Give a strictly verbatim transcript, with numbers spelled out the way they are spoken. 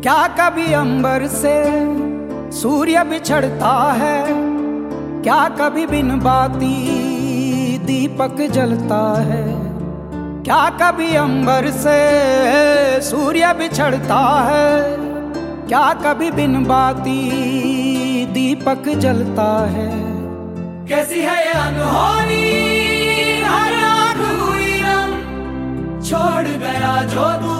क्या कभी अंबर से सूर्य बिछड़ता है, क्या कभी बिन बाती दीपक जलता है। क्या कभी अंबर से सूर्य बिछड़ता है, क्या कभी बिन बाती दीपक जलता है। कैसी है ये अनहोनी, हर आँख हुई नम, छोड़ गया जो तू